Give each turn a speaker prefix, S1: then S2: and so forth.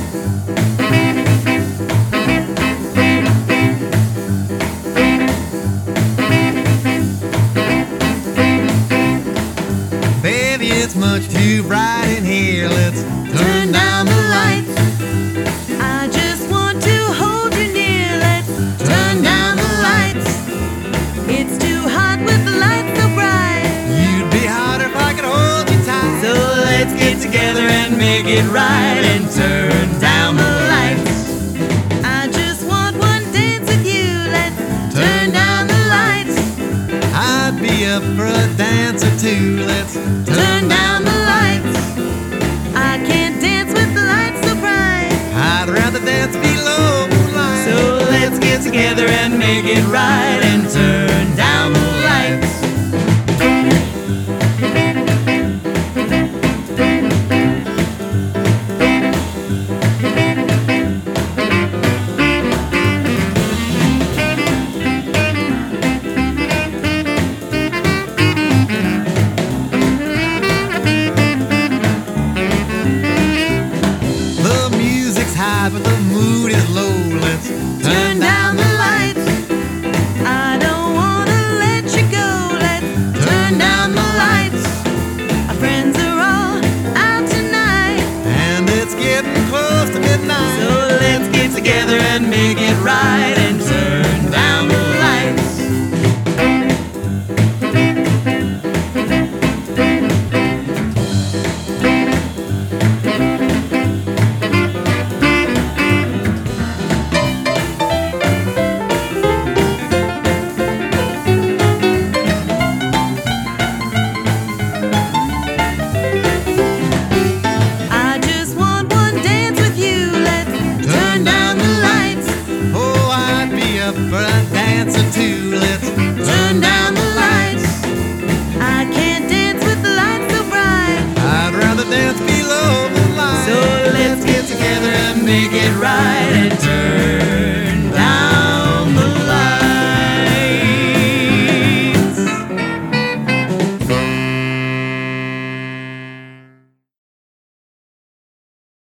S1: Baby, it's much too bright in here. Let's turn down the lights.
S2: I just want to hold you near. Let's turn down the lights. It's too hot with the lights so bright.
S1: You'd be hotter if I could hold you tight.
S2: So let's get together and make it right and turn down the lights. I just want one dance with you. Let's turn down the lights.
S1: I'd be up for a dance or two. Let's
S2: Turn down the lights. I can't dance with the lights so bright.
S1: I'd rather dance below moonlight.
S2: So let's get together and make it right and turn down the lights.
S1: The music's high, but the mood is low. Let's
S2: Turn down the lights. I don't wanna let you go. Let's turn down the lights. Our friends are all out tonight.
S1: And it's getting close to midnight.
S2: So let's get together and make it right and turn down the lights. I just want one dance with you. Let's turn down the lights.
S1: Oh, I'd be up for a dance or two. Let's
S2: Turn down the lights. I can't dance with the lights so bright.
S1: I'd rather dance below moonlight.
S2: So let's get together and make it right and turn